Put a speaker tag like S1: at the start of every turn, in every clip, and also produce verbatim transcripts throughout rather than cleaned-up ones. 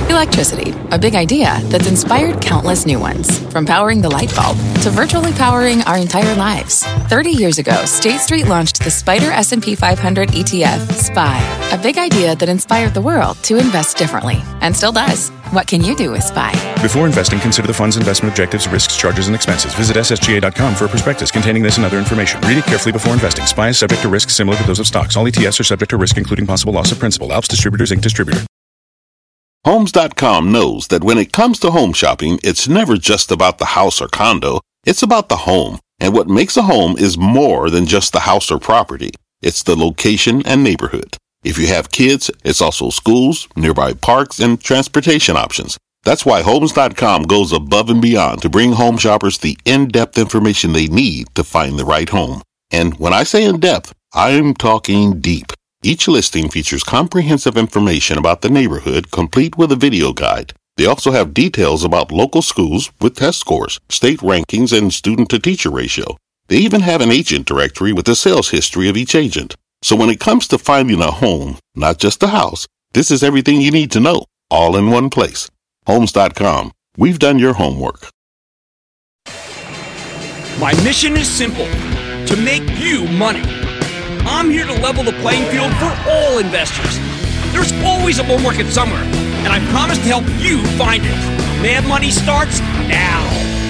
S1: Electricity, a big idea that's inspired countless new ones. From powering the light bulb to virtually powering our entire lives. thirty years ago, State Street launched the Spider S and P five hundred E T F, S P Y, a big idea that inspired the world to invest differently, and still does. What can you do with S P Y?
S2: Before investing, consider the fund's investment objectives, risks, charges, and expenses. Visit S S G A dot com for a prospectus containing this and other information. Read it carefully before investing. S P Y is subject to risks similar to those of stocks. All E T Fs are subject to risk, including possible loss of principal. Alps Distributors, Incorporated. Distributor.
S3: Homes dot com knows that when it comes to home shopping, it's never just about the house or condo. It's about the home. And what makes a home is more than just the house or property. It's the location and neighborhood. If you have kids, it's also schools, nearby parks, and transportation options. That's why Homes dot com goes above and beyond to bring home shoppers the in-depth information they need to find the right home. And when I say in-depth, I'm talking deep. Each listing features comprehensive information about the neighborhood, complete with a video guide. They also have details about local schools with test scores, state rankings, and student-to-teacher ratio. They even have an agent directory with the sales history of each agent. So when it comes to finding a home, not just a house, this is everything you need to know, all in one place. Homes dot com. We've done your homework.
S4: My mission is simple, to make you money. I'm here to level the playing field for all investors. There's always a bull market somewhere, and I promise to help you find it. Mad Money starts now.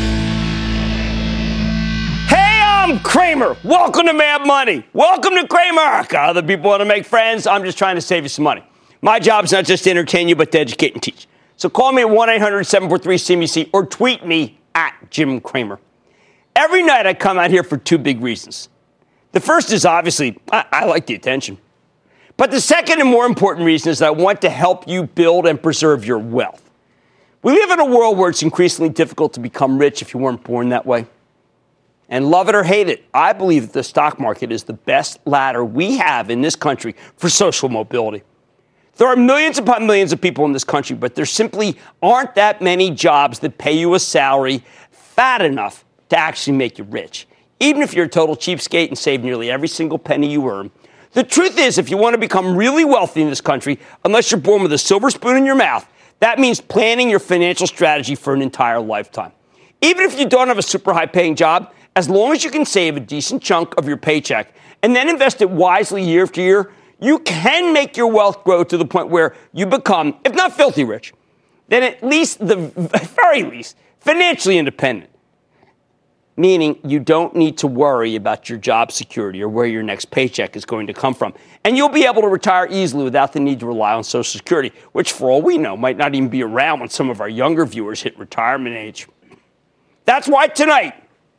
S4: Hey, I'm Kramer. Welcome to Mad Money. Welcome to Cramerica. Other people want to make friends. I'm just trying to save you some money. My job's not just to entertain you, but to educate and teach. So call me at one eight hundred seven four three C B C or tweet me at Jim Cramer. Every night I come out here for two big reasons. The first is obviously, I, I like the attention. But the second and more important reason is that I want to help you build and preserve your wealth. We live in a world where it's increasingly difficult to become rich if you weren't born that way. And love it or hate it, I believe that the stock market is the best ladder we have in this country for social mobility. There are millions upon millions of people in this country, but there simply aren't that many jobs that pay you a salary fat enough to actually make you rich. Even if you're a total cheapskate and save nearly every single penny you earn. The truth is, if you want to become really wealthy in this country, unless you're born with a silver spoon in your mouth, that means planning your financial strategy for an entire lifetime. Even if you don't have a super high-paying job, as long as you can save a decent chunk of your paycheck and then invest it wisely year after year, you can make your wealth grow to the point where you become, if not filthy rich, then at least, the very least, financially independent. Meaning you don't need to worry about your job security or where your next paycheck is going to come from. And you'll be able to retire easily without the need to rely on Social Security, which for all we know might not even be around when some of our younger viewers hit retirement age. That's why tonight,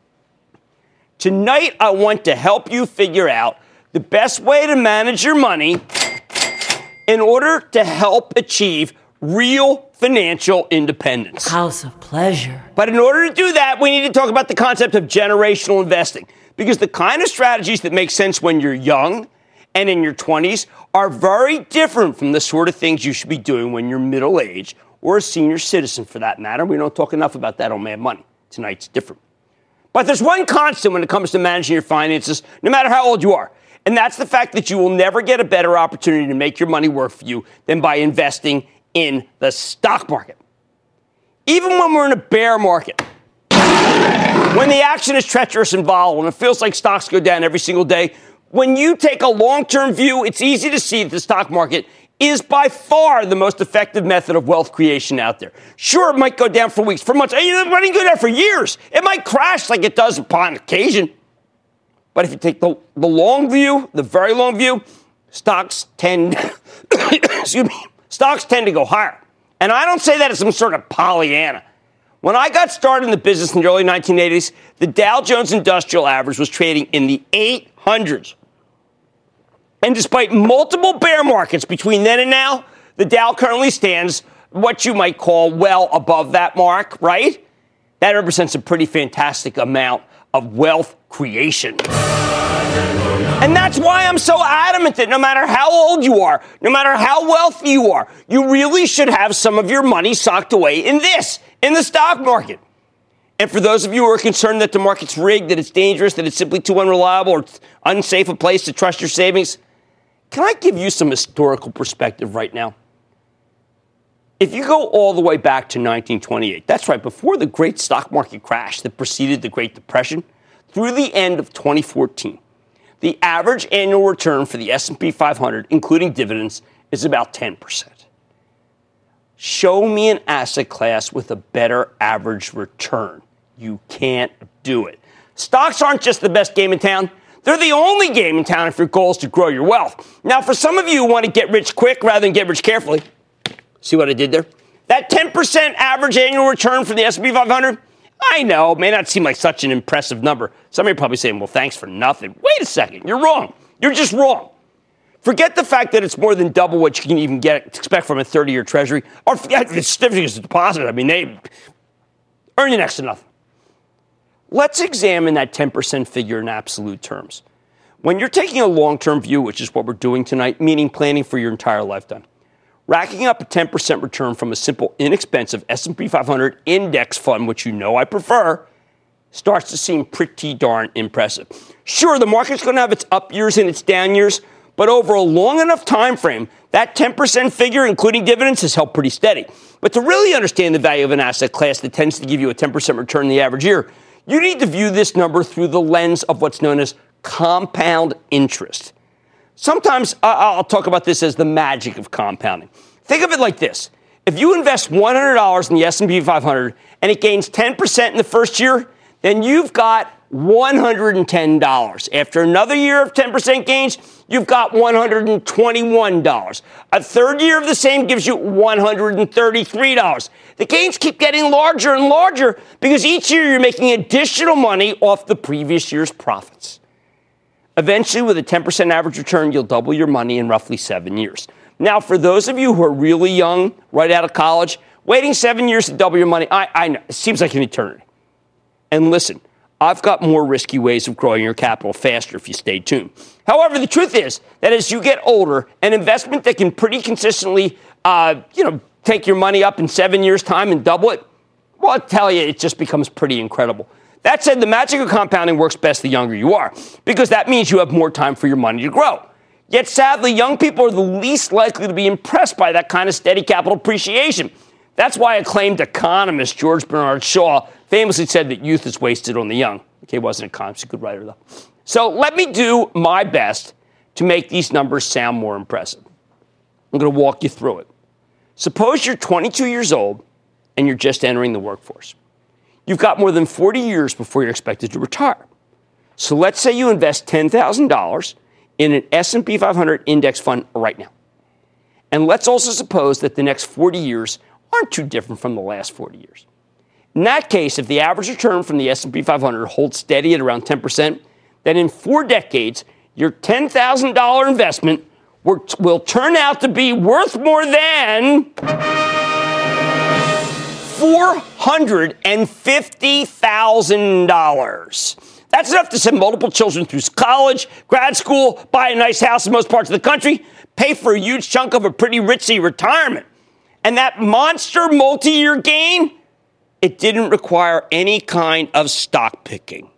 S4: tonight I want to help you figure out the best way to manage your money in order to help achieve real financial independence.
S5: House of pleasure.
S4: But in order to do that, we need to talk about the concept of generational investing. Because the kind of strategies that make sense when you're young and in your twenties are very different from the sort of things you should be doing when you're middle-aged or a senior citizen, for that matter. We don't talk enough about that on Mad Money. Tonight's different. But there's one constant when it comes to managing your finances, no matter how old you are. And that's the fact that you will never get a better opportunity to make your money work for you than by investing in the stock market. Even when we're in a bear market, when the action is treacherous and volatile and it feels like stocks go down every single day, when you take a long-term view, it's easy to see that the stock market is by far the most effective method of wealth creation out there. Sure, it might go down for weeks, for months. It might go down for years. It might crash like it does upon occasion. But if you take the, the long view, the very long view, stocks tend, excuse me, stocks tend to go higher. And I don't say that as some sort of Pollyanna. When I got started in the business in the early nineteen eighties, the Dow Jones Industrial Average was trading in the eight hundreds. And despite multiple bear markets between then and now, the Dow currently stands what you might call well above that mark, right? That represents a pretty fantastic amount of wealth creation. And that's why I'm so adamant that no matter how old you are, no matter how wealthy you are, you really should have some of your money socked away in this, in the stock market. And for those of you who are concerned that the market's rigged, that it's dangerous, that it's simply too unreliable or unsafe a place to trust your savings, can I give you some historical perspective right now? If you go all the way back to nineteen twenty-eight, that's right, before the great stock market crash that preceded the Great Depression, through the end of twenty fourteen, the average annual return for the S and P five hundred, including dividends, is about ten percent. Show me an asset class with a better average return. You can't do it. Stocks aren't just the best game in town. They're the only game in town if your goal is to grow your wealth. Now, for some of you who want to get rich quick rather than get rich carefully, see what I did there? That ten percent average annual return for the S and P five hundred, I know, may not seem like such an impressive number. Some of you are probably saying, well, thanks for nothing. Wait a second, you're wrong. You're just wrong. Forget the fact that it's more than double what you can even get expect from a thirty-year treasury. Or forget the certificates of deposit. I mean, they earn you next to nothing. Let's examine that ten percent figure in absolute terms. When you're taking a long-term view, which is what we're doing tonight, meaning planning for your entire lifetime, racking up a ten percent return from a simple, inexpensive S and P five hundred index fund, which you know I prefer, starts to seem pretty darn impressive. Sure, the market's going to have its up years and its down years, but over a long enough time frame, that ten percent figure, including dividends, has held pretty steady. But to really understand the value of an asset class that tends to give you a ten percent return in the average year, you need to view this number through the lens of what's known as compound interest. Sometimes uh, I'll talk about this as the magic of compounding. Think of it like this. If you invest one hundred dollars in the S and P five hundred and it gains ten percent in the first year, then you've got one hundred ten dollars. After another year of ten percent gains, you've got one hundred twenty-one dollars. A third year of the same gives you one hundred thirty-three dollars. The gains keep getting larger and larger because each year you're making additional money off the previous year's profits. Eventually, with a ten percent average return, you'll double your money in roughly seven years. Now, for those of you who are really young, right out of college, waiting seven years to double your money, I, I know, it seems like an eternity. And listen, I've got more risky ways of growing your capital faster if you stay tuned. However, the truth is that as you get older, an investment that can pretty consistently, uh, you know, take your money up in seven years' time and double it, well, I'll tell you, it just becomes pretty incredible. That said, the magic of compounding works best the younger you are, because that means you have more time for your money to grow. Yet, sadly, young people are the least likely to be impressed by that kind of steady capital appreciation. That's why acclaimed economist George Bernard Shaw famously said that youth is wasted on the young. Okay, he wasn't an economist, a good writer, though. So let me do my best to make these numbers sound more impressive. I'm going to walk you through it. Suppose you're twenty-two years old and you're just entering the workforce. You've got more than forty years before you're expected to retire. So let's say you invest ten thousand dollars in an S and P five hundred index fund right now. And let's also suppose that the next forty years aren't too different from the last forty years. In that case, if the average return from the S and P five hundred holds steady at around ten percent, then in four decades, your ten thousand dollars investment will turn out to be worth more than four hundred fifty thousand dollars. That's enough to send multiple children through college, grad school, buy a nice house in most parts of the country, pay for a huge chunk of a pretty ritzy retirement. And that monster multi-year gain, it didn't require any kind of stock picking.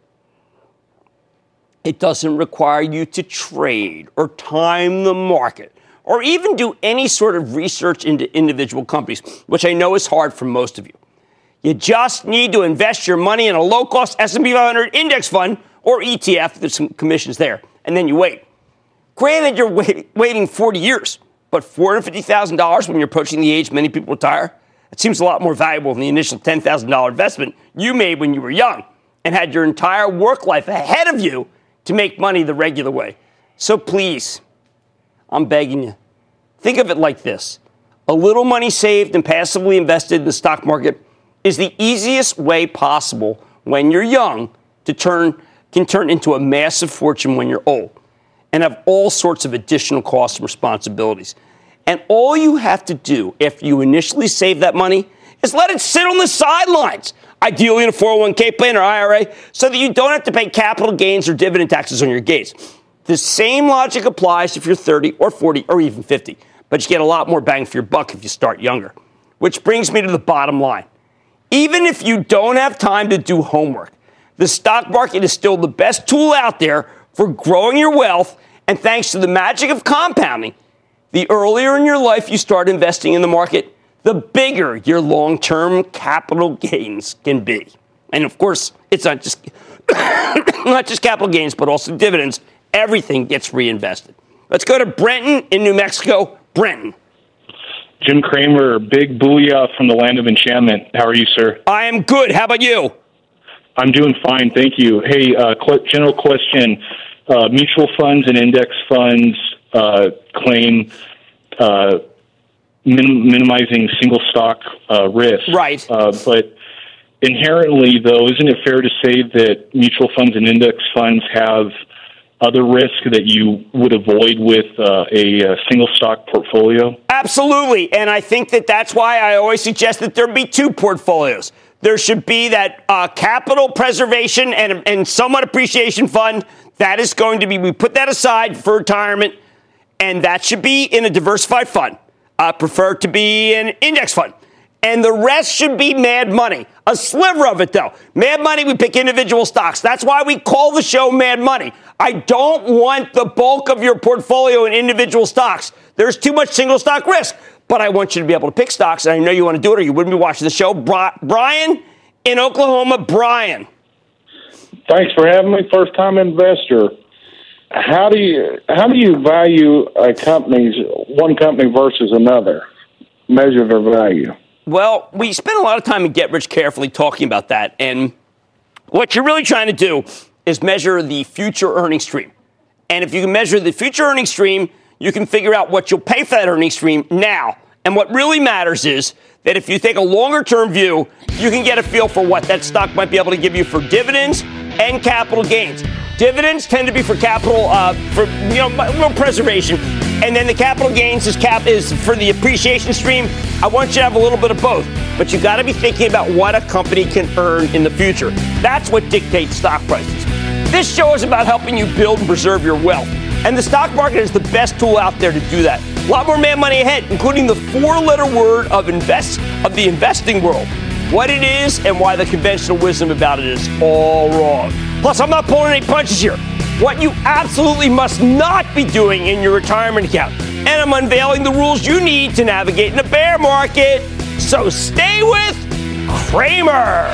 S4: It doesn't require you to trade or time the market or even do any sort of research into individual companies, which I know is hard for most of you. You just need to invest your money in a low-cost S and P five hundred index fund or E T F. There's some commissions there. And then you wait. Granted, you're wait, waiting forty years, but four hundred fifty thousand dollars when you're approaching the age many people retire, it seems a lot more valuable than the initial ten thousand dollars investment you made when you were young and had your entire work life ahead of you to make money the regular way. So please, I'm begging you, think of it like this. A little money saved and passively invested in the stock market is the easiest way possible when you're young to turn can turn into a massive fortune when you're old and have all sorts of additional costs and responsibilities. And all you have to do after you initially save that money is let it sit on the sidelines, ideally in a four oh one k plan or I R A, so that you don't have to pay capital gains or dividend taxes on your gains. The same logic applies if you're thirty or forty or even fifty, but you get a lot more bang for your buck if you start younger. Which brings me to the bottom line. Even if you don't have time to do homework, the stock market is still the best tool out there for growing your wealth, and thanks to the magic of compounding, the earlier in your life you start investing in the market, the bigger your long-term capital gains can be. And of course, it's not just not just capital gains, but also dividends. Everything gets reinvested. Let's go to Brenton in New Mexico. Brenton.
S5: Jim Cramer, big booyah from the land of enchantment. How are you, sir?
S4: I am good. How about you?
S5: I'm doing fine, thank you. Hey, uh, qu- general question. Uh, mutual funds and index funds uh, claim uh, min- minimizing single stock uh, risk.
S4: Right.
S5: Uh, but inherently, though, isn't it fair to say that mutual funds and index funds have other risk that you would avoid with uh, a, a single stock portfolio?
S4: Absolutely. And I think that that's why I always suggest that there be two portfolios. There should be that uh, capital preservation and, and somewhat appreciation fund. That is going to be, we put that aside for retirement, and that should be in a diversified fund. I prefer to be an index fund. And the rest should be mad money. A sliver of it, though. Mad money, we pick individual stocks. That's why we call the show Mad Money. I don't want the bulk of your portfolio in individual stocks. There's too much single stock risk. But I want you to be able to pick stocks, and I know you want to do it or you wouldn't be watching the show. Brian in Oklahoma. Brian.
S6: Thanks for having me. First-time investor. How do you how do you value a company's one company versus another? Measure their value.
S4: Well, we spent a lot of time in Get Rich Carefully talking about that, and what you're really trying to do is measure the future earnings stream. And if you can measure the future earnings stream, you can figure out what you'll pay for that earnings stream now. And what really matters is that if you take a longer-term view, you can get a feel for what that stock might be able to give you for dividends and capital gains. Dividends tend to be for capital, uh, for you know, little preservation, and then the capital gains is cap is for the appreciation stream. I want you to have a little bit of both, but you got to be thinking about what a company can earn in the future. That's what dictates stock prices. This show is about helping you build and preserve your wealth. And the stock market is the best tool out there to do that. A lot more mad money ahead, including the four-letter word of invest of the investing world. What it is and why the conventional wisdom about it is all wrong. Plus, I'm not pulling any punches here. What you absolutely must not be doing in your retirement account. And I'm unveiling the rules you need to navigate in a bear market. So stay with Cramer.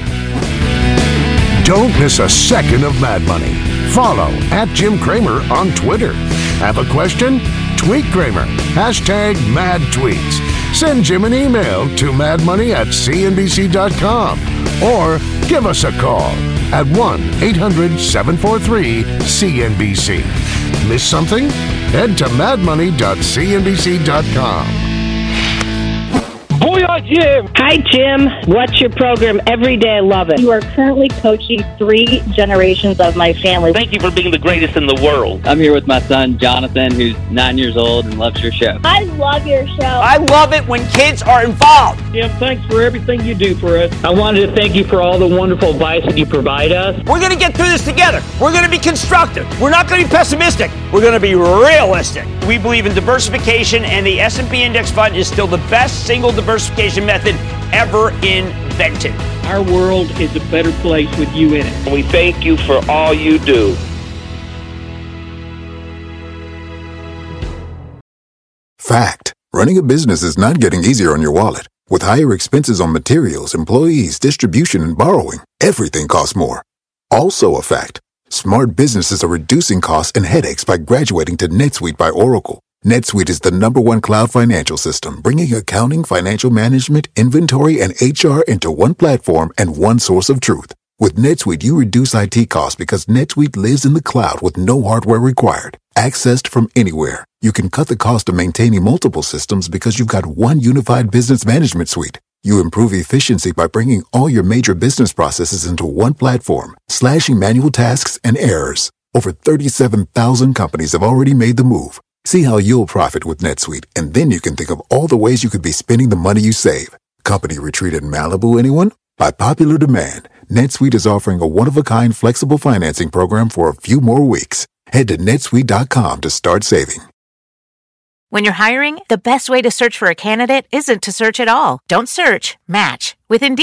S7: Don't miss a second of Mad Money. Follow at Jim Cramer on Twitter. Have a question? Tweet Cramer. Hashtag Mad Tweets. Send Jim an email to madmoney at c n b c dot com or give us a call at one eight hundred seven four three C N B C. Miss something? Head to mad money dot c n b c dot com.
S8: Booyah, Jim!
S9: Hi, Jim. Watch your program every day. I love it.
S10: You are currently coaching three generations of my family.
S8: Thank you for being the greatest in the world.
S11: I'm here with my son, Jonathan, who's nine years old and loves your show.
S10: I love your show.
S4: I love it when kids are involved.
S8: Jim, thanks for everything you do for us. I wanted to thank you for all the wonderful advice that you provide us.
S4: We're going to get through this together. We're going to be constructive. We're not going to be pessimistic. We're going to be realistic. We believe in diversification, and the S and P Index Fund is still the best single diversification method ever invented.
S8: Our world is a better place with you in it.
S12: We thank you for all you do.
S13: Fact. Running a business is not getting easier on your wallet. With higher expenses on materials, employees, distribution, and borrowing, everything costs more. Also a fact. Smart businesses are reducing costs and headaches by graduating to NetSuite by Oracle. NetSuite is the number one cloud financial system, bringing accounting, financial management, inventory, and H R into one platform and one source of truth. With NetSuite, you reduce I T costs because NetSuite lives in the cloud with no hardware required. Accessed from anywhere. You can cut the cost of maintaining multiple systems because you've got one unified business management suite. You improve efficiency by bringing all your major business processes into one platform, slashing manual tasks and errors. Over thirty-seven thousand companies have already made the move. See how you'll profit with NetSuite, and then you can think of all the ways you could be spending the money you save. Company retreat in Malibu, anyone? By popular demand, NetSuite is offering a one-of-a-kind flexible financing program for a few more weeks. Head to netsuite dot com to start saving.
S14: When you're hiring, the best way to search for a candidate isn't to search at all. Don't search, match with Indeed.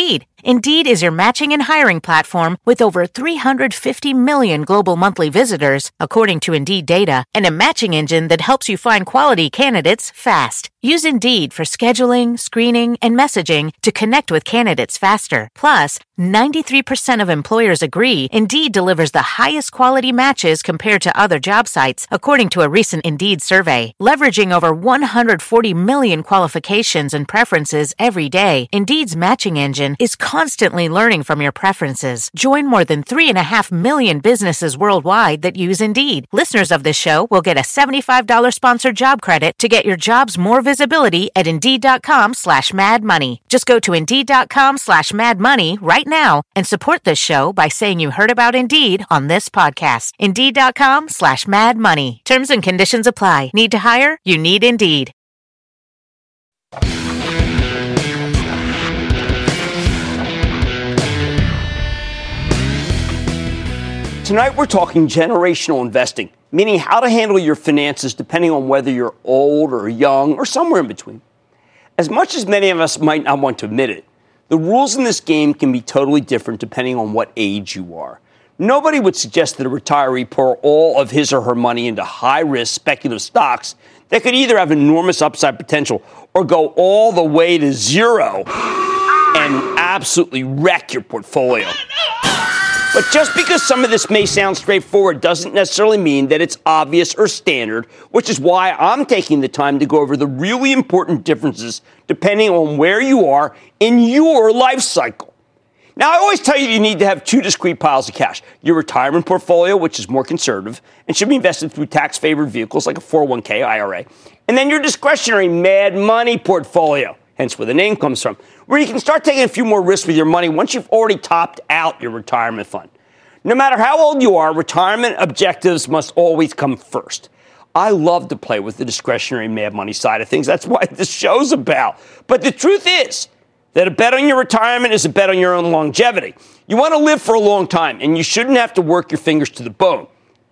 S14: Indeed is your matching and hiring platform with over three hundred fifty million global monthly visitors, according to Indeed data, and a matching engine that helps you find quality candidates fast. Use Indeed for scheduling, screening, and messaging to connect with candidates faster. Plus, ninety-three percent of employers agree Indeed delivers the highest quality matches compared to other job sites, according to a recent Indeed survey. Leveraging over one hundred forty million qualifications and preferences every day, Indeed's matching engine is constantly learning from your preferences. Join more than three and a half million businesses worldwide that use Indeed. Listeners of this show will get a seventy-five dollars sponsored job credit to get your jobs more visibility at Indeed.com slash Mad Money. Just go to Indeed.com slash Mad Money right now and support this show by saying you heard about Indeed on this podcast. Indeed.com slash Mad Money. Terms and conditions apply. Need to hire? You need Indeed.
S4: Tonight we're talking generational investing, meaning how to handle your finances depending on whether you're old or young or somewhere in between. As much as many of us might not want to admit it, the rules in this game can be totally different depending on what age you are. Nobody would suggest that a retiree pour all of his or her money into high-risk speculative stocks that could either have enormous upside potential or go all the way to zero and absolutely wreck your portfolio. But just because some of this may sound straightforward doesn't necessarily mean that it's obvious or standard, which is why I'm taking the time to go over the really important differences depending on where you are in your life cycle. Now, I always tell you you need to have two discrete piles of cash. Your retirement portfolio, which is more conservative and should be invested through tax-favored vehicles like a four oh one k, I R A, and then your discretionary mad money portfolio, hence where the name comes from, where you can start taking a few more risks with your money once you've already topped out your retirement fund. No matter how old you are, retirement objectives must always come first. I love to play with the discretionary mad money side of things. That's what this show's about. But the truth is that a bet on your retirement is a bet on your own longevity. You want to live for a long time, and you shouldn't have to work your fingers to the bone.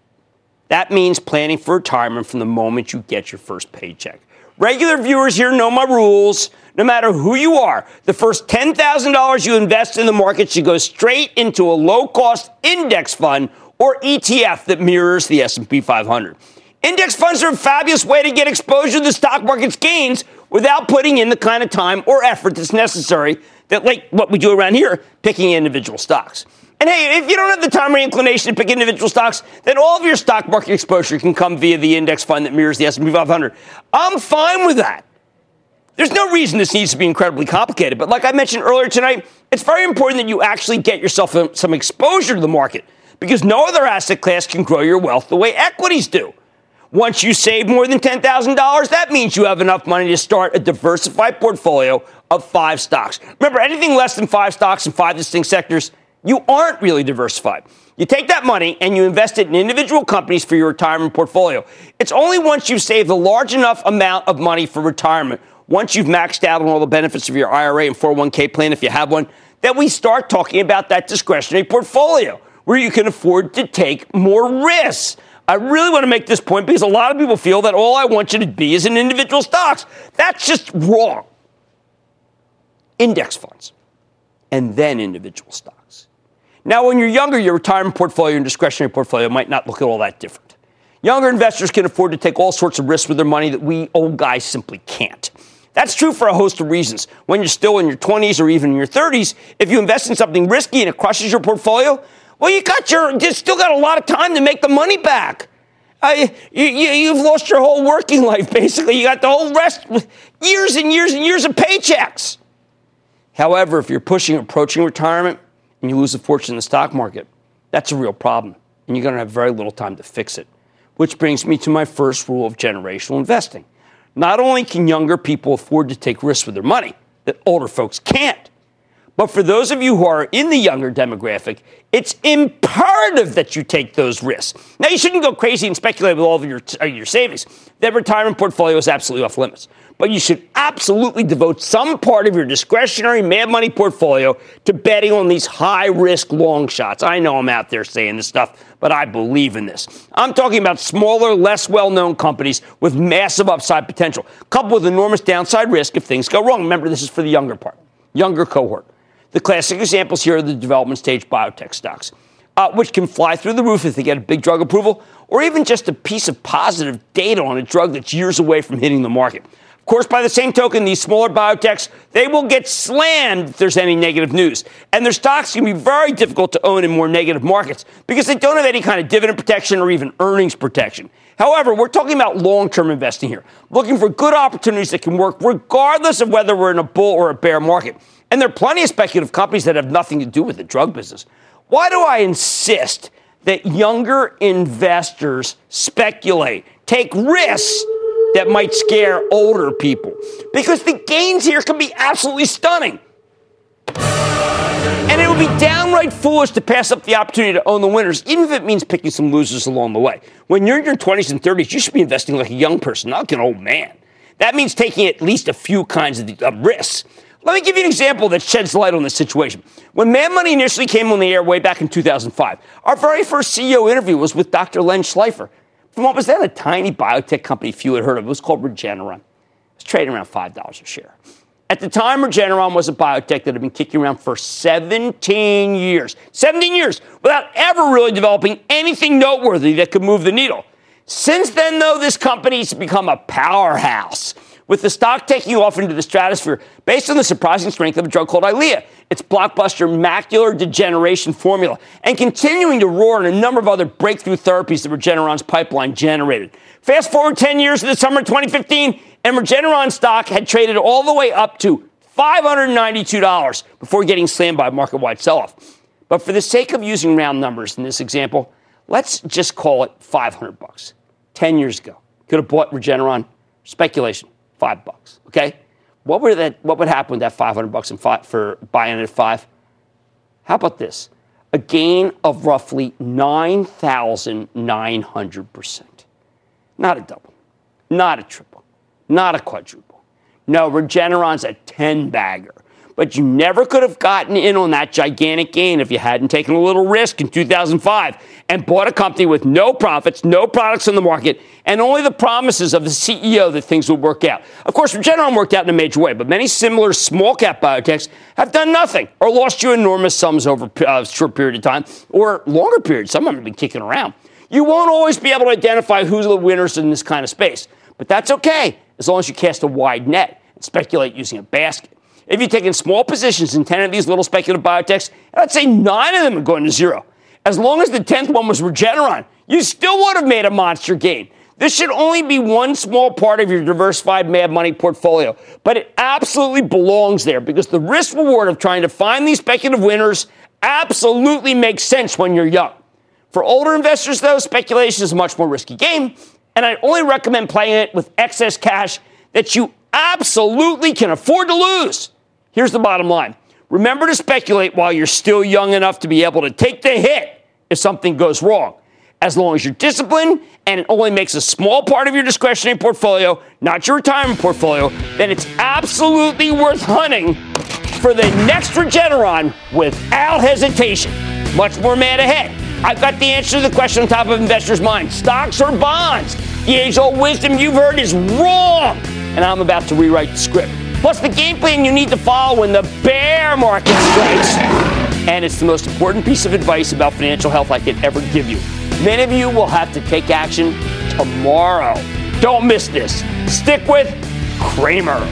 S4: That means planning for retirement from the moment you get your first paycheck. Regular viewers here know my rules. No matter who you are, the first ten thousand dollars you invest in the market should go straight into a low-cost index fund or E T F that mirrors the S and P five hundred. Index funds are a fabulous way to get exposure to the stock market's gains without putting in the kind of time or effort that's necessary that, like what we do around here, picking individual stocks. And hey, if you don't have the time or inclination to pick individual stocks, then all of your stock market exposure can come via the index fund that mirrors the S and P five hundred. I'm fine with that. There's no reason this needs to be incredibly complicated, but like I mentioned earlier tonight, it's very important that you actually get yourself some exposure to the market because no other asset class can grow your wealth the way equities do. Once you save more than ten thousand dollars, that means you have enough money to start a diversified portfolio of five stocks. Remember, anything less than five stocks in five distinct sectors, you aren't really diversified. You take that money and you invest it in individual companies for your retirement portfolio. It's only once you've saved a large enough amount of money for retirement, once you've maxed out on all the benefits of your I R A and four oh one k plan, if you have one, that we start talking about that discretionary portfolio where you can afford to take more risks. I really want to make this point because a lot of people feel that all I want you to be is in individual stocks. That's just wrong. Index funds and then individual stocks. Now, when you're younger, your retirement portfolio and discretionary portfolio might not look at all that different. Younger investors can afford to take all sorts of risks with their money that we old guys simply can't. That's true for a host of reasons. When you're still in your twenties or even in your thirties, if you invest in something risky and it crushes your portfolio, well, you got your, you still got a lot of time to make the money back. Uh, you, you, you've lost your whole working life, basically. You got the whole rest, years and years and years of paychecks. However, if you're pushing, approaching retirement, and you lose a fortune in the stock market, that's a real problem, and you're going to have very little time to fix it. Which brings me to my first rule of generational investing. Not only can younger people afford to take risks with their money that older folks can't, but for those of you who are in the younger demographic, it's imperative that you take those risks. Now, you shouldn't go crazy and speculate with all of your, uh, your savings. That retirement portfolio is absolutely off limits. But you should absolutely devote some part of your discretionary mad money portfolio to betting on these high-risk long shots. I know I'm out there saying this stuff, but I believe in this. I'm talking about smaller, less well-known companies with massive upside potential, coupled with enormous downside risk if things go wrong. Remember, this is for the younger part, younger cohort. The classic examples here are the development stage biotech stocks, uh, which can fly through the roof if they get a big drug approval or even just a piece of positive data on a drug that's years away from hitting the market. Of course, by the same token, these smaller biotechs, they will get slammed if there's any negative news. And their stocks can be very difficult to own in more negative markets because they don't have any kind of dividend protection or even earnings protection. However, we're talking about long-term investing here, looking for good opportunities that can work regardless of whether we're in a bull or a bear market. And there are plenty of speculative companies that have nothing to do with the drug business. Why do I insist that younger investors speculate, take risks that might scare older people? Because the gains here can be absolutely stunning. And it would be downright foolish to pass up the opportunity to own the winners, even if it means picking some losers along the way. When you're in your twenties and thirties, you should be investing like a young person, not like an old man. That means taking at least a few kinds of uh, risks. Let me give you an example that sheds light on this situation. When Mad Money initially came on the air way back in two thousand five, our very first C E O interview was with Doctor Len Schleifer from what was then a tiny biotech company few had heard of. It was called Regeneron. It was trading around five dollars a share. At the time, Regeneron was a biotech that had been kicking around for seventeen years. seventeen years without ever really developing anything noteworthy that could move the needle. Since then, though, this company's become a powerhouse, with the stock taking off into the stratosphere based on the surprising strength of a drug called Eylea, its blockbuster macular degeneration formula, and continuing to roar in a number of other breakthrough therapies that Regeneron's pipeline generated. Fast forward ten years to the summer of twenty fifteen, and Regeneron stock had traded all the way up to five hundred ninety-two dollars before getting slammed by a market-wide sell-off. But for the sake of using round numbers in this example, let's just call it five hundred bucks. ten years ago, could have bought Regeneron. Speculation. Five bucks, okay? What would that? What would happen with that five hundred bucks and five, for buying it at five? How about this? A gain of roughly nine thousand nine hundred percent. Not a double, not a triple, not a quadruple. No, Regeneron's a ten-bagger. But you never could have gotten in on that gigantic gain if you hadn't taken a little risk in two thousand five and bought a company with no profits, no products on the market, and only the promises of the C E O that things would work out. Of course, Regeneron worked out in a major way, but many similar small-cap biotechs have done nothing or lost you enormous sums over a short period of time or longer periods. Some of them have been kicking around. You won't always be able to identify who's the winners in this kind of space, but that's okay as long as you cast a wide net and speculate using a basket. If you've taken small positions in ten of these little speculative biotechs, I'd say nine of them are going to zero. As long as the tenth one was Regeneron, you still would have made a monster gain. This should only be one small part of your diversified Mad Money portfolio, but it absolutely belongs there because the risk reward of trying to find these speculative winners absolutely makes sense when you're young. For older investors, though, speculation is a much more risky game, and I only recommend playing it with excess cash that you absolutely can afford to lose. Here's the bottom line. Remember to speculate while you're still young enough to be able to take the hit if something goes wrong. As long as you're disciplined and it only makes a small part of your discretionary portfolio, not your retirement portfolio, then it's absolutely worth hunting for the next Regeneron without hesitation. Much more mad ahead. I've got the answer to the question on top of investors' minds. Stocks or bonds? The age-old wisdom you've heard is wrong. And I'm about to rewrite the script. Plus the game plan you need to follow when the bear market strikes. And it's the most important piece of advice about financial health I could ever give you. Many of you will have to take action tomorrow. Don't miss this. Stick with Cramer.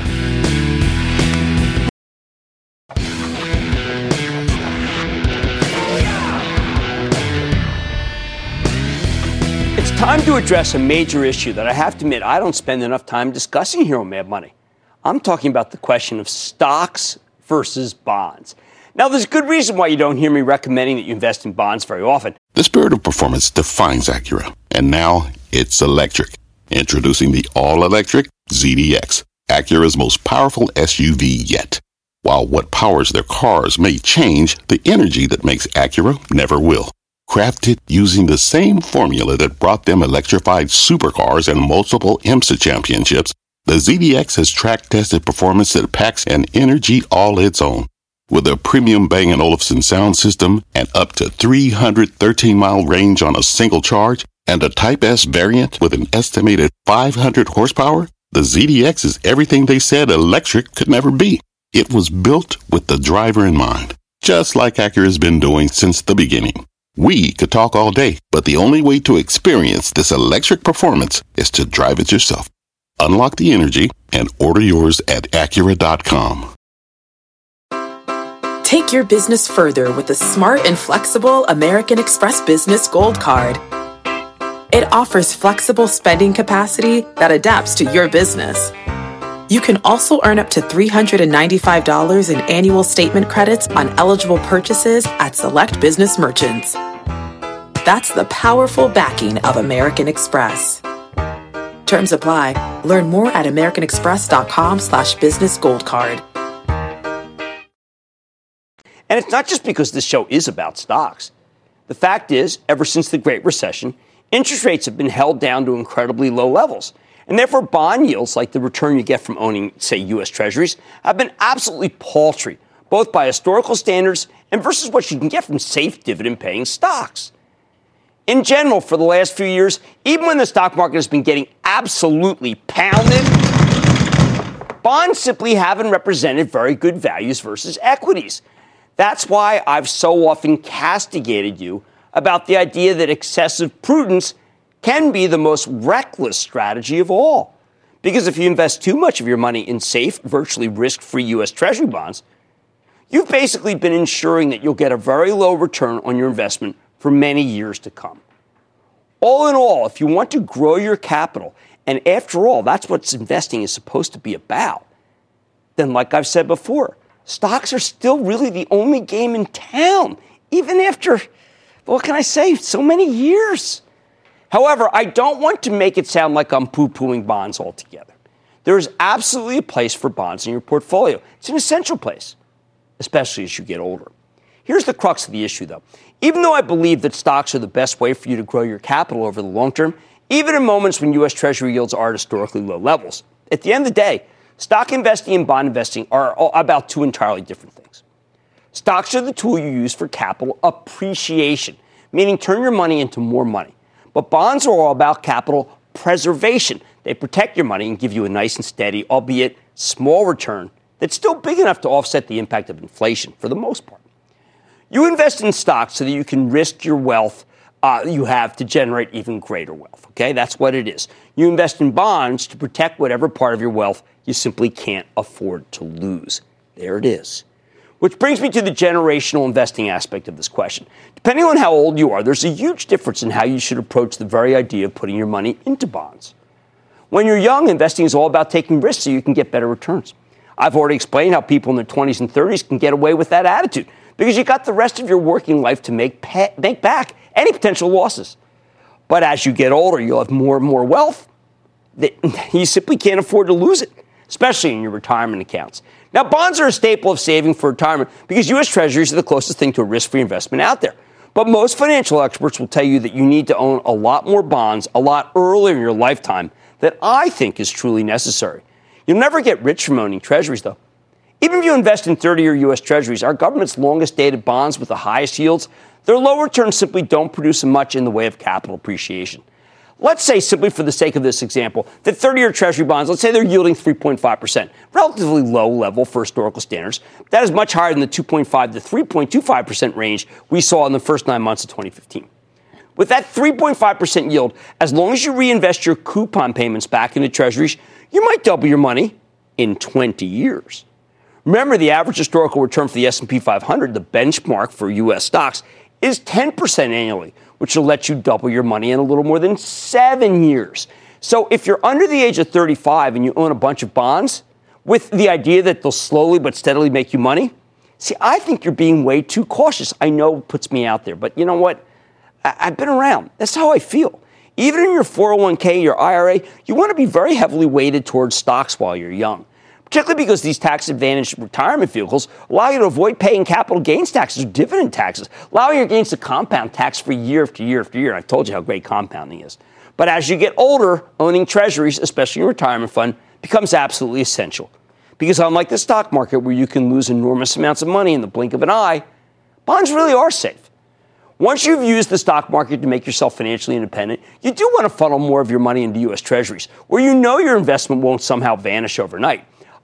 S4: It's time to address a major issue that I have to admit I don't spend enough time discussing here on Mad Money. I'm talking about the question of stocks versus bonds. Now, there's good reason why you don't hear me recommending that you invest in bonds very often.
S3: The spirit of performance defines Acura, and now it's electric. Introducing the all-electric Z D X, Acura's most powerful S U V yet. While what powers their cars may change, the energy that makes Acura never will. Crafted using the same formula that brought them electrified supercars and multiple IMSA championships, the Z D X has track-tested performance that packs an energy all its own. With a premium Bang and Olufsen sound system and up to three hundred thirteen mile range on a single charge, and a Type S variant with an estimated five hundred horsepower, the Z D X is everything they said electric could never be. It was built with the driver in mind, just like Acura's been doing since the beginning. We could talk all day, but the only way to experience this electric performance is to drive it yourself. Unlock the energy and order yours at Acura dot com.
S15: Take your business further with the smart and flexible American Express Business Gold Card. It offers flexible spending capacity that adapts to your business. You can also earn up to three hundred ninety-five dollars in annual statement credits on eligible purchases at select business merchants. That's the powerful backing of American Express. Terms apply. Learn more at americanexpress.com slash business gold card.
S4: And it's not just because this show is about stocks. The fact is, ever since the Great Recession, interest rates have been held down to incredibly low levels. And therefore, bond yields, like the return you get from owning, say, U S Treasuries, have been absolutely paltry, both by historical standards and versus what you can get from safe dividend-paying stocks. In general, for the last few years, even when the stock market has been getting absolutely pounded, bonds simply haven't represented very good values versus equities. That's why I've so often castigated you about the idea that excessive prudence can be the most reckless strategy of all. Because if you invest too much of your money in safe, virtually risk-free U S Treasury bonds, you've basically been ensuring that you'll get a very low return on your investment for many years to come. All in all, if you want to grow your capital, and after all, that's what investing is supposed to be about, then like I've said before, stocks are still really the only game in town, even after, what can I say, so many years. However, I don't want to make it sound like I'm poo-pooing bonds altogether. There is absolutely a place for bonds in your portfolio. It's an essential place, especially as you get older. Here's the crux of the issue, though. Even though I believe that stocks are the best way for you to grow your capital over the long term, even in moments when U S Treasury yields are at historically low levels, at the end of the day, stock investing and bond investing are about two entirely different things. Stocks are the tool you use for capital appreciation, meaning turn your money into more money. But bonds are all about capital preservation. They protect your money and give you a nice and steady, albeit small return that's still big enough to offset the impact of inflation for the most part. You invest in stocks so that you can risk your wealth uh, you have to generate even greater wealth, okay? That's what it is. You invest in bonds to protect whatever part of your wealth you simply can't afford to lose. There it is. Which brings me to the generational investing aspect of this question. Depending on how old you are, there's a huge difference in how you should approach the very idea of putting your money into bonds. When you're young, investing is all about taking risks so you can get better returns. I've already explained how people in their twenties and thirties can get away with that attitude because you got the rest of your working life to make, pay, make back any potential losses. But as you get older, you'll have more and more wealth that you simply can't afford to lose it, especially in your retirement accounts. Now, bonds are a staple of saving for retirement because U S Treasuries are the closest thing to a risk-free investment out there. But most financial experts will tell you that you need to own a lot more bonds a lot earlier in your lifetime that I think is truly necessary. You'll never get rich from owning Treasuries, though. Even if you invest in thirty-year U S Treasuries, our government's longest-dated bonds with the highest yields, their low returns simply don't produce much in the way of capital appreciation. Let's say, simply for the sake of this example, that thirty-year Treasury bonds, let's say they're yielding three point five percent, relatively low level for historical standards. That is much higher than the two point five to three point two five percent range we saw in the first nine months of twenty fifteen. With that three point five percent yield, as long as you reinvest your coupon payments back into Treasuries, you might double your money in twenty years. Remember, the average historical return for the S and P five hundred, the benchmark for U S stocks, is ten percent annually, which will let you double your money in a little more than seven years. So if you're under the age of thirty-five and you own a bunch of bonds with the idea that they'll slowly but steadily make you money, see, I think you're being way too cautious. I know it puts me out there, but you know what? I- I've been around. That's how I feel. Even in your four oh one k, your I R A, you want to be very heavily weighted towards stocks while you're young, particularly because these tax-advantaged retirement vehicles allow you to avoid paying capital gains taxes or dividend taxes, allowing your gains to compound tax-free year after year after year. And I've told you how great compounding is. But as you get older, owning Treasuries, especially your retirement fund, becomes absolutely essential. Because unlike the stock market, where you can lose enormous amounts of money in the blink of an eye, bonds really are safe. Once you've used the stock market to make yourself financially independent, you do want to funnel more of your money into U S Treasuries, where you know your investment won't somehow vanish overnight.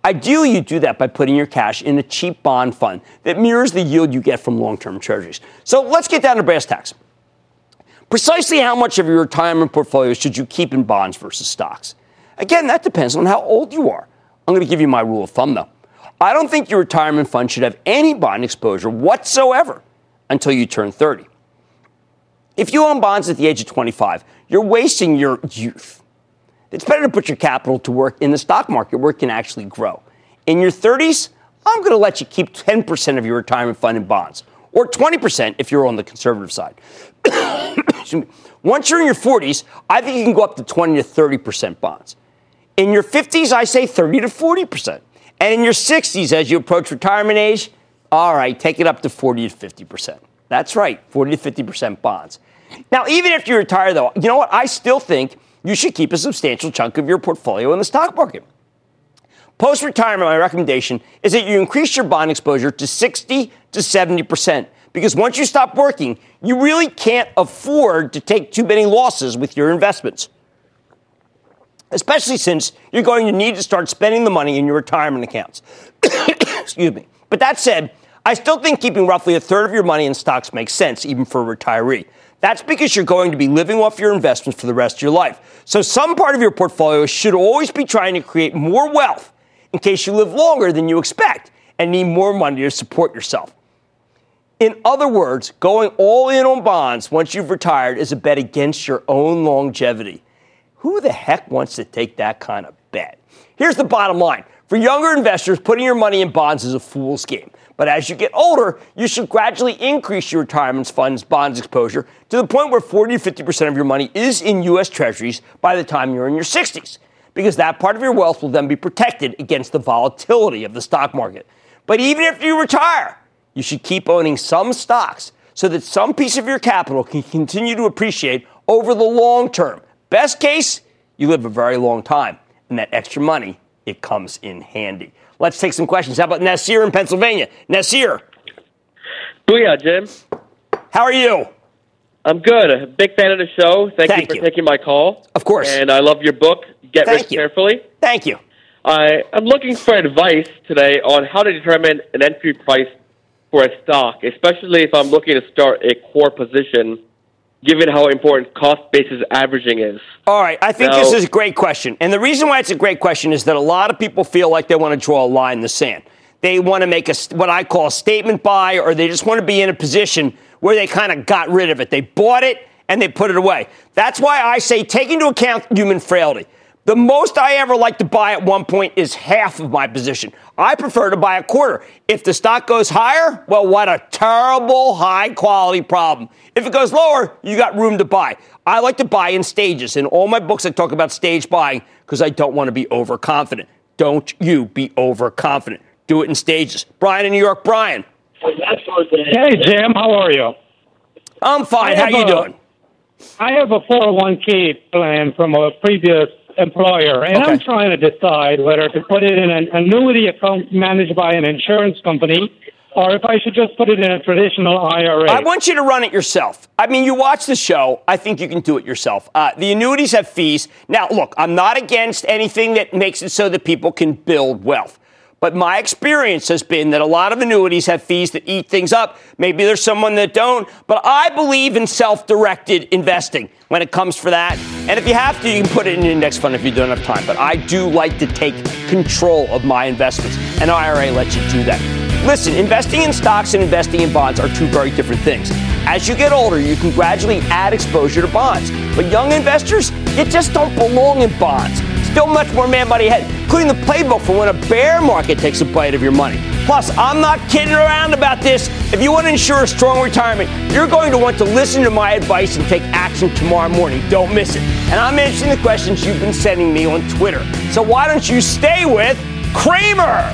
S4: Ideally, you do that by putting your cash in a cheap bond fund that mirrors the yield you get from long-term treasuries. So let's get down to brass tacks. Precisely how much of your retirement portfolio should you keep in bonds versus stocks? Again, that depends on how old you are. I'm going to give you my rule of thumb, though. I don't think your retirement fund should have any bond exposure whatsoever until you turn thirty. If you own bonds at the age of twenty-five, you're wasting your youth. It's better to put your capital to work in the stock market where it can actually grow. In your thirties, I'm going to let you keep ten percent of your retirement fund in bonds, or twenty percent if you're on the conservative side. Once you're in your forties, I think you can go up to twenty to thirty percent bonds. In your fifties, I say thirty to forty percent. And in your sixties, as you approach retirement age, all right, take it up to forty to fifty percent. That's right, forty to fifty percent bonds. Now, even if you retire, though, you know what? I still think you should keep a substantial chunk of your portfolio in the stock market. Post-retirement, my recommendation is that you increase your bond exposure to sixty to seventy percent. Because once you stop working, you really can't afford to take too many losses with your investments. Especially since you're going to need to start spending the money in your retirement accounts. Excuse me. But that said, I still think keeping roughly a third of your money in stocks makes sense, even for a retiree. That's because you're going to be living off your investments for the rest of your life. So some part of your portfolio should always be trying to create more wealth in case you live longer than you expect and need more money to support yourself. In other words, going all in on bonds once you've retired is a bet against your own longevity. Who the heck wants to take that kind of bet? Here's the bottom line. For younger investors, putting your money in bonds is a fool's game. But as you get older, you should gradually increase your retirement funds bonds exposure to the point where forty to fifty percent of your money is in U S Treasuries by the time you're in your sixties, because that part of your wealth will then be protected against the volatility of the stock market. But even if you retire, you should keep owning some stocks so that some piece of your capital can continue to appreciate over the long term. Best case, you live a very long time, and that extra money, it comes in handy. Let's take some questions. How about Nasir in Pennsylvania? Nasir.
S16: Booyah, Jim.
S4: How are you?
S16: I'm good. A big fan of the show. Thank,
S4: Thank
S16: you for
S4: you.
S16: taking my call.
S4: Of course.
S16: And I love your book, Get
S4: Thank
S16: Rich
S4: you.
S16: Carefully.
S4: Thank you.
S16: I, I'm looking for advice today on how to determine an entry price for a stock, especially if I'm looking to start a core position, given how important cost basis averaging is.
S4: All right, I think
S16: now,
S4: this is a great question. And the reason why it's a great question is that a lot of people feel like they want to draw a line in the sand. They want to make a, what I call a statement buy, or they just want to be in a position where they kind of got rid of it. They bought it and they put it away. That's why I say take into account human frailty. The most I ever like to buy at one point is half of my position. I prefer to buy a quarter. If the stock goes higher, well, what a terrible high-quality problem. If it goes lower, you got room to buy. I like to buy in stages. In all my books, I talk about stage buying because I don't want to be overconfident. Don't you be overconfident. Do it in stages. Brian in New York. Brian.
S17: Hey, Jim. How are you?
S4: I'm fine. How you
S17: a,
S4: doing?
S17: I have a four oh one k plan from a previous employer, and
S4: Okay.
S17: I'm trying to decide whether to put it in an annuity account managed by an insurance company or if I should just put it in a traditional I R A.
S4: I want you to run it yourself. I mean, you watch the show. I think you can do it yourself. Uh, the annuities have fees. Now, look, I'm not against anything that makes it so that people can build wealth. But my experience has been that a lot of annuities have fees that eat things up. Maybe there's someone that don't. But I believe in self-directed investing when it comes for that. And if you have to, you can put it in an index fund if you don't have time. But I do like to take control of my investments. An I R A lets you do that. Listen, investing in stocks and investing in bonds are two very different things. As you get older, you can gradually add exposure to bonds. But young investors, you just don't belong in bonds. Still much more mad money ahead, including the playbook for when a bear market takes a bite of your money. Plus, I'm not kidding around about this. If you want to ensure a strong retirement, you're going to want to listen to my advice and take action tomorrow morning. Don't miss it. And I'm answering the questions you've been sending me on Twitter. So why don't you stay with Cramer?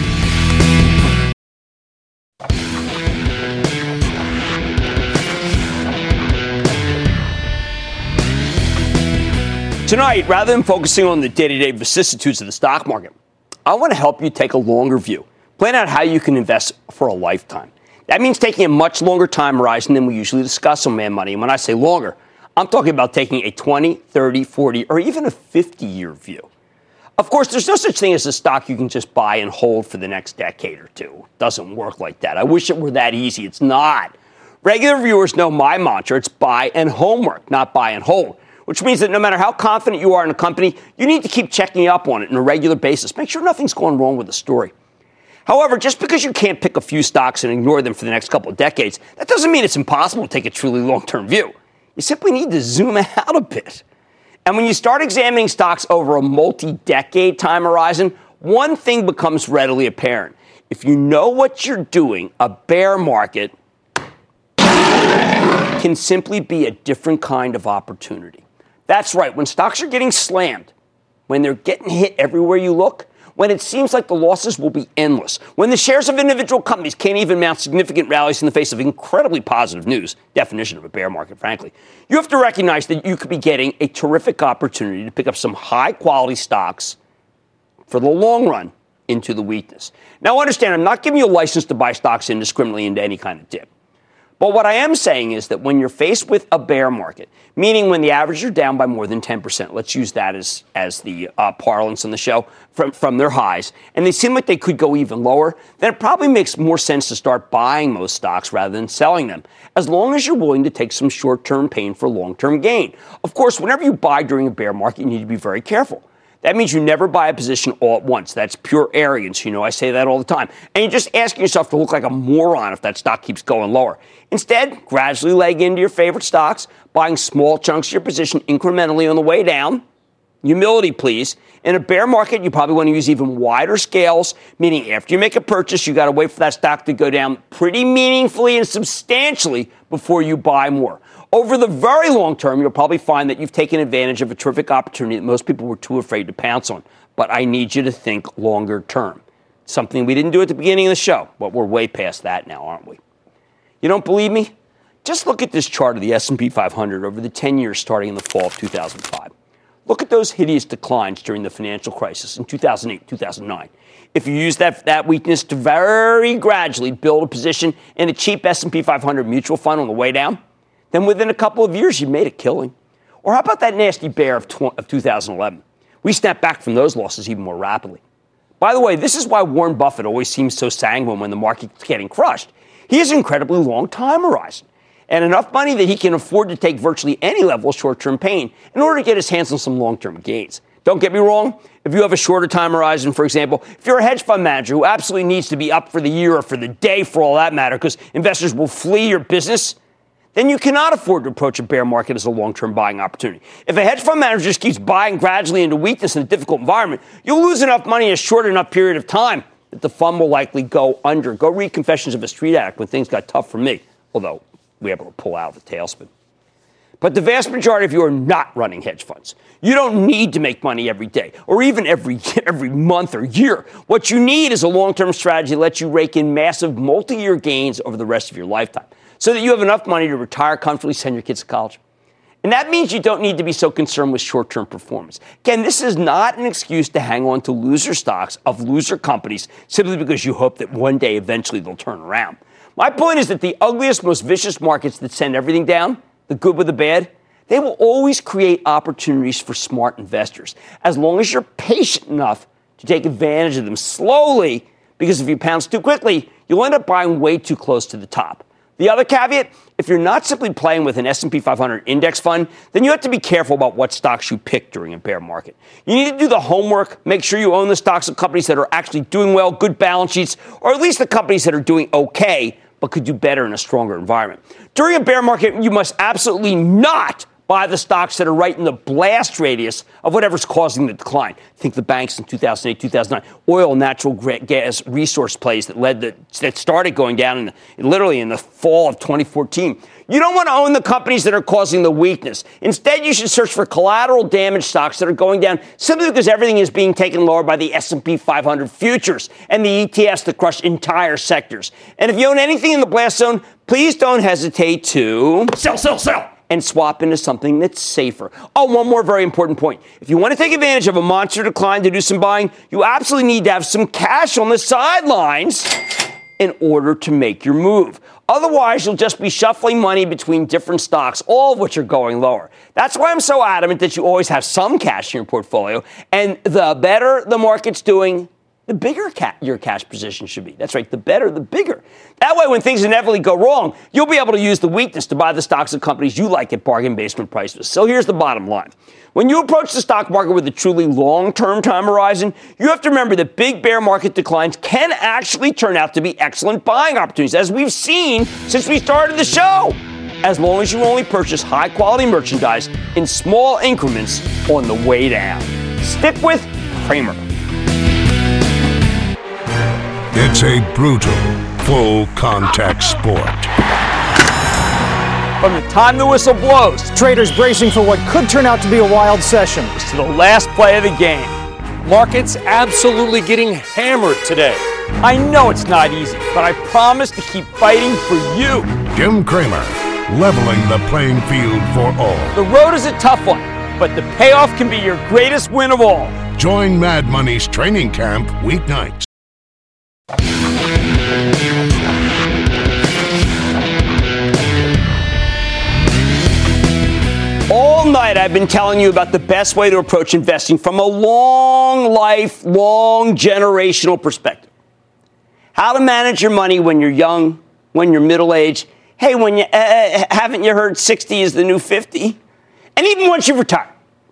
S4: Tonight, rather than focusing on the day-to-day vicissitudes of the stock market, I want to help you take a longer view. Plan out how you can invest for a lifetime. That means taking a much longer time horizon than we usually discuss on Mad Money. And when I say longer, I'm talking about taking a twenty, thirty, forty, or even a fifty-year view. Of course, there's no such thing as a stock you can just buy and hold for the next decade or two. It doesn't work like that. I wish it were that easy. It's not. Regular viewers know my mantra. It's buy and homework, not buy and hold, which means that no matter how confident you are in a company, you need to keep checking up on it on a regular basis. Make sure nothing's going wrong with the story. However, just because you can't pick a few stocks and ignore them for the next couple of decades, that doesn't mean it's impossible to take a truly long-term view. You simply need to zoom out a bit. And when you start examining stocks over a multi-decade time horizon, one thing becomes readily apparent. If you know what you're doing, a bear market can simply be a different kind of opportunity. That's right. When stocks are getting slammed, when they're getting hit everywhere you look, when it seems like the losses will be endless, when the shares of individual companies can't even mount significant rallies in the face of incredibly positive news, definition of a bear market, frankly, you have to recognize that you could be getting a terrific opportunity to pick up some high-quality stocks for the long run into the weakness. Now, understand, I'm not giving you a license to buy stocks indiscriminately into any kind of dip. But what I am saying is that when you're faced with a bear market, meaning when the averages are down by more than ten percent, let's use that as, as the uh, parlance on the show, from, from their highs, and they seem like they could go even lower, then it probably makes more sense to start buying most stocks rather than selling them, as long as you're willing to take some short-term pain for long-term gain. Of course, whenever you buy during a bear market, you need to be very careful. That means you never buy a position all at once. That's pure arrogance. You know, I say that all the time. And you're just asking yourself to look like a moron if that stock keeps going lower. Instead, gradually leg into your favorite stocks, buying small chunks of your position incrementally on the way down. Humility, please. In a bear market, you probably want to use even wider scales, meaning after you make a purchase, you got to wait for that stock to go down pretty meaningfully and substantially before you buy more. Over the very long term, you'll probably find that you've taken advantage of a terrific opportunity that most people were too afraid to pounce on. But I need you to think longer term. Something we didn't do at the beginning of the show, but we're way past that now, aren't we? You don't believe me? Just look at this chart of the S and P five hundred over the ten years starting in the fall of two thousand five. Look at those hideous declines during the financial crisis in two thousand eight, two thousand nine. If you use that, that weakness to very gradually build a position in a cheap S and P five hundred mutual fund on the way down, then within a couple of years, you made a killing. Or how about that nasty bear of, tw- of two thousand eleven? We snapped back from those losses even more rapidly. By the way, this is why Warren Buffett always seems so sanguine when the market's getting crushed. He has an incredibly long time horizon and enough money that he can afford to take virtually any level of short-term pain in order to get his hands on some long-term gains. Don't get me wrong. If you have a shorter time horizon, for example, if you're a hedge fund manager who absolutely needs to be up for the year or for the day for all that matter because investors will flee your business, then you cannot afford to approach a bear market as a long-term buying opportunity. If a hedge fund manager just keeps buying gradually into weakness in a difficult environment, you'll lose enough money in a short enough period of time that the fund will likely go under. Go read Confessions of a Street Addict when things got tough for me, although we were able to pull out of the tailspin. But the vast majority of you are not running hedge funds. You don't need to make money every day or even every every month or year. What you need is a long-term strategy that lets you rake in massive multi-year gains over the rest of your lifetime so that you have enough money to retire comfortably, send your kids to college. And that means you don't need to be so concerned with short-term performance. Again, this is not an excuse to hang on to loser stocks of loser companies simply because you hope that one day eventually they'll turn around. My point is that the ugliest, most vicious markets that send everything down, the good with the bad, they will always create opportunities for smart investors, as long as you're patient enough to take advantage of them slowly, because if you pounce too quickly, you'll end up buying way too close to the top. The other caveat, if you're not simply playing with an S and P five hundred index fund, then you have to be careful about what stocks you pick during a bear market. You need to do the homework, make sure you own the stocks of companies that are actually doing well, good balance sheets, or at least the companies that are doing okay, but could do better in a stronger environment. During a bear market, you must absolutely not buy the stocks that are right in the blast radius of whatever's causing the decline. Think the banks in two thousand eight, two thousand nine, oil, natural gas resource plays that led the, that started going down in the, literally in the fall of twenty fourteen. You don't want to own the companies that are causing the weakness. Instead, you should search for collateral damage stocks that are going down simply because everything is being taken lower by the S and P five hundred futures and the E T Fs that crush entire sectors. And if you own anything in the blast zone, please don't hesitate to sell, sell, sell, and swap into something that's safer. Oh, one more very important point. If you want to take advantage of a monster decline to do some buying, you absolutely need to have some cash on the sidelines in order to make your move. Otherwise, you'll just be shuffling money between different stocks, all of which are going lower. That's why I'm so adamant that you always have some cash in your portfolio. And the better the market's doing, the bigger ca- your cash position should be. That's right. The better, the bigger. That way, when things inevitably go wrong, you'll be able to use the weakness to buy the stocks of companies you like at bargain basement prices. So here's the bottom line. When you approach the stock market with a truly long-term time horizon, you have to remember that big bear market declines can actually turn out to be excellent buying opportunities, as we've seen since we started the show, as long as you only purchase high-quality merchandise in small increments on the way down. Stick with Cramer.
S7: It's a brutal, full-contact sport.
S18: From the time the whistle blows, traders bracing for what could turn out to be a wild session,
S4: to the last play of the game.
S18: Markets absolutely getting hammered today.
S4: I know it's not easy, but I promise to keep fighting for you.
S7: Jim Cramer, leveling the playing field for all.
S4: The road is a tough one, but the payoff can be your greatest win of all.
S7: Join Mad Money's training camp weeknights.
S4: All night I've been telling you about the best way to approach investing from a long life, long generational perspective. How to manage your money when you're young, when you're middle-aged. Hey, when you uh, haven't you heard sixty is the new fifty? And even once you've retired.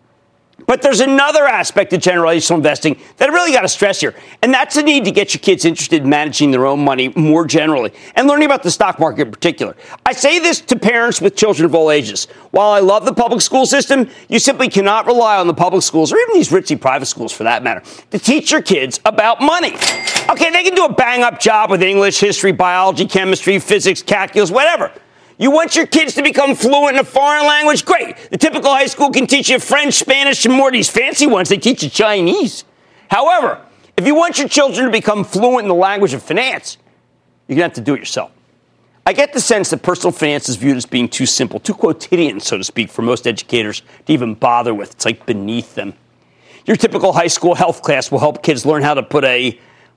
S4: But there's another aspect of generational investing that I really got to stress here, and that's the need to get your kids interested in managing their own money more generally and learning about the stock market in particular. I say this to parents with children of all ages. While I love the public school system, you simply cannot rely on the public schools, or even these ritzy private schools for that matter, to teach your kids about money. Okay, they can do a bang-up job with English, history, biology, chemistry, physics, calculus, whatever. You want your kids to become fluent in a foreign language? Great. The typical high school can teach you French, Spanish, and more of these fancy ones. They teach you Chinese. However, if you want your children to become fluent in the language of finance, you're going to have to do it yourself. I get the sense that personal finance is viewed as being too simple, too quotidian, so to speak, for most educators to even bother with. It's like beneath them. Your typical high school health class will help kids learn how to put a,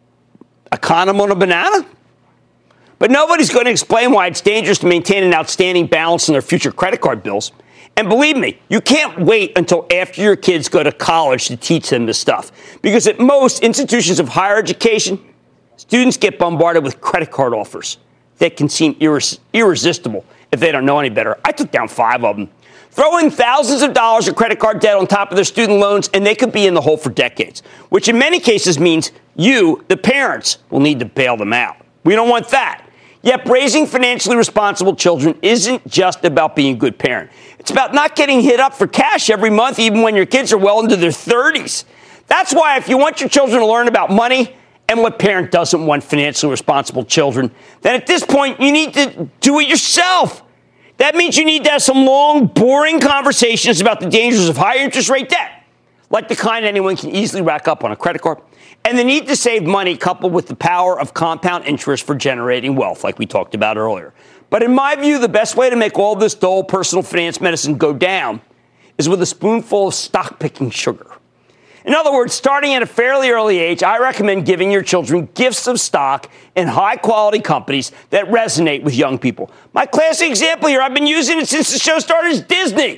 S4: a condom on a banana. But nobody's going to explain why it's dangerous to maintain an outstanding balance in their future credit card bills. And believe me, you can't wait until after your kids go to college to teach them this stuff. Because at most institutions of higher education, students get bombarded with credit card offers that can seem irres- irresistible if they don't know any better. I took down five of them. Throw in thousands of dollars of credit card debt on top of their student loans, and they could be in the hole for decades, which in many cases means you, the parents, will need to bail them out. We don't want that. Yet raising financially responsible children isn't just about being a good parent. It's about not getting hit up for cash every month, even when your kids are well into their thirties. That's why if you want your children to learn about money, and what parent doesn't want financially responsible children, then at this point, you need to do it yourself. That means you need to have some long, boring conversations about the dangers of high interest rate debt, like the kind anyone can easily rack up on a credit card, and the need to save money coupled with the power of compound interest for generating wealth, like we talked about earlier. But in my view, the best way to make all this dull personal finance medicine go down is with a spoonful of stock-picking sugar. In other words, starting at a fairly early age, I recommend giving your children gifts of stock in high-quality companies that resonate with young people. My classic example here, I've been using it since the show started, is Disney.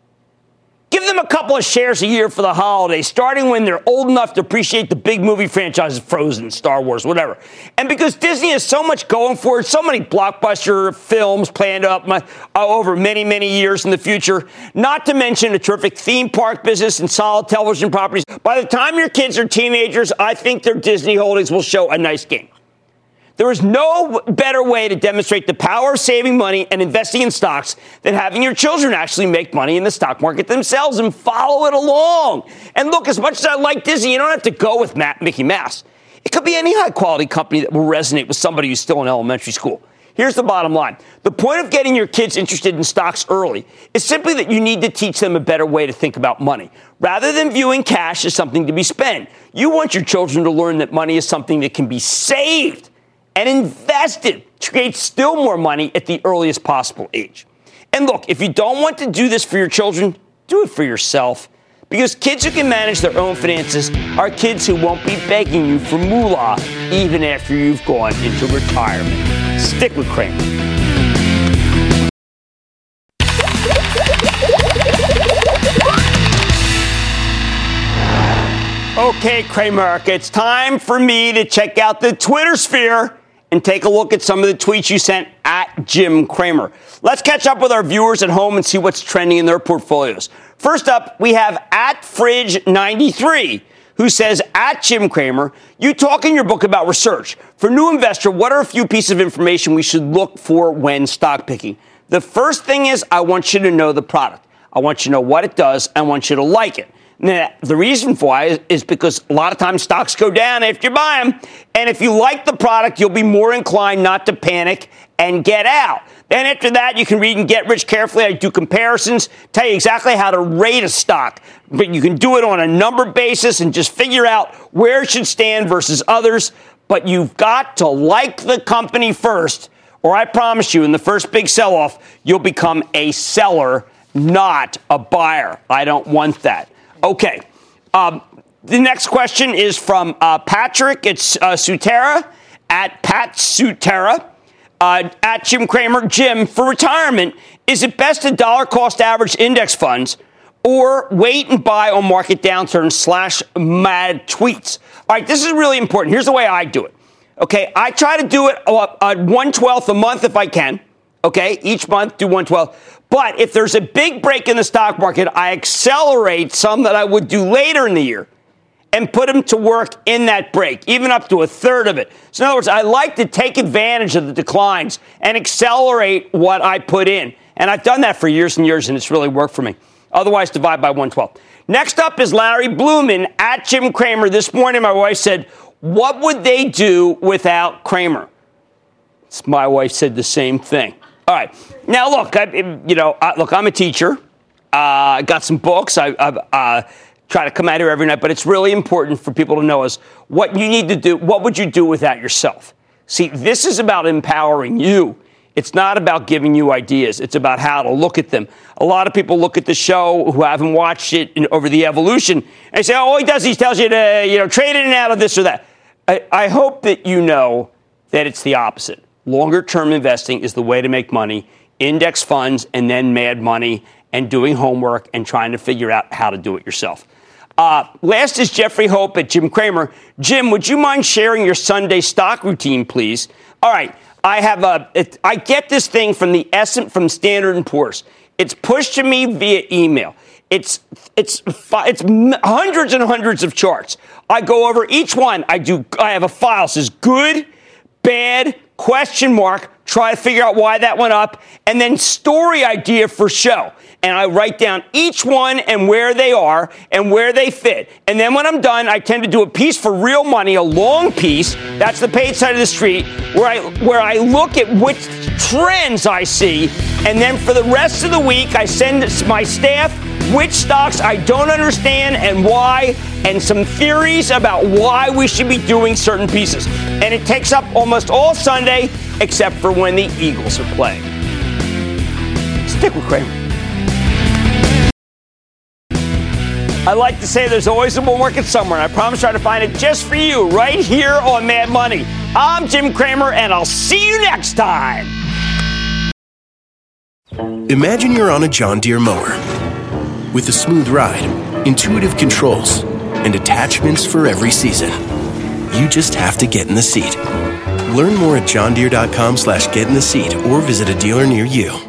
S4: Give them a couple of shares a year for the holidays, starting when they're old enough to appreciate the big movie franchises, Frozen, Star Wars, whatever. And because Disney has so much going for it, so many blockbuster films planned up uh, over many, many years in the future, not to mention a terrific theme park business and solid television properties, by the time your kids are teenagers, I think their Disney holdings will show a nice gain. There is no better way to demonstrate the power of saving money and investing in stocks than having your children actually make money in the stock market themselves and follow it along. And look, as much as I like Disney, you don't have to go with Matt, Mickey Mouse. It could be any high-quality company that will resonate with somebody who's still in elementary school. Here's the bottom line. The point of getting your kids interested in stocks early is simply that you need to teach them a better way to think about money. Rather than viewing cash as something to be spent, you want your children to learn that money is something that can be saved and invested to create still more money at the earliest possible age. And look, if you don't want to do this for your children, do it for yourself. Because kids who can manage their own finances are kids who won't be begging you for moolah even after you've gone into retirement. Stick with Cramer. Okay, Cramerica, it's time for me to check out the Twitter sphere and take a look at some of the tweets you sent at Jim Cramer. Let's catch up with our viewers at home and see what's trending in their portfolios. First up, we have at Fridge ninety-three, who says, at Jim Cramer, you talk in your book about research. For new investor, what are a few pieces of information we should look for when stock picking? The first thing is I want you to know the product. I want you to know what it does. I want you to like it. Now, the reason why is because a lot of times stocks go down after you buy them. And if you like the product, you'll be more inclined not to panic and get out. Then after that, you can read and Get Rich Carefully. I do comparisons, tell you exactly how to rate a stock. But you can do it on a number basis and just figure out where it should stand versus others. But you've got to like the company first, or I promise you, in the first big sell-off, you'll become a seller, not a buyer. I don't want that. Okay. Um, the next question is from uh, Patrick. It's uh, Sutera, at Pat Sutera, uh, at Jim Cramer. Jim, for retirement, is it best to dollar cost average index funds or wait and buy on market downturns slash mad tweets? All right, this is really important. Here's the way I do it. Okay, I try to do it uh, one twelfth a month if I can. Okay, each month do one twelfth. But if there's a big break in the stock market, I accelerate some that I would do later in the year and put them to work in that break, even up to a third of it. So in other words, I like to take advantage of the declines and accelerate what I put in. And I've done that for years and years, and it's really worked for me. Otherwise, divide by one twelfth. Next up is Larry Blumen at Jim Cramer. This morning, my wife said, what would they do without Cramer? My wife said the same thing. All right. Now, look, I, you know, I, look, I'm a teacher. I uh, got some books. I, I uh, try to come out here every night. But it's really important for people to know is what you need to do. What would you do without yourself? See, this is about empowering you. It's not about giving you ideas. It's about how to look at them. A lot of people look at the show who haven't watched it in, over the evolution and they say, oh, all he does, he tells you to, you know, trade in and out of this or that. I, I hope that you know that it's the opposite. Longer-term investing is the way to make money, index funds, and then mad money, and doing homework and trying to figure out how to do it yourself. Uh, last is Jeffrey Hope at Jim Cramer. Jim, would you mind sharing your Sunday stock routine, please? All right, I have a. It, I get this thing from the S from Standard and Poor's. It's pushed to me via email. It's it's it's hundreds and hundreds of charts. I go over each one. I do. I have a file that says good, bad, question mark, try to figure out why that went up, and then story idea for show. And I write down each one and where they are and where they fit. And then when I'm done, I tend to do a piece for real money, a long piece. That's the paid side of the street, where I where I look at which trends I see. And then for the rest of the week, I send my staff which stocks I don't understand and why, and some theories about why we should be doing certain pieces. And it takes up almost all Sunday, except for when the Eagles are playing. Stick with Cramer. I like to say there's always a bull market somewhere, and I promise I'll try to find it just for you right here on Mad Money. I'm Jim Cramer, and I'll see you next time.
S19: Imagine you're on a John Deere mower with a smooth ride, intuitive controls, and attachments for every season. You just have to get in the seat. Learn more at johndeere.com slash get in the seat or visit a dealer near you.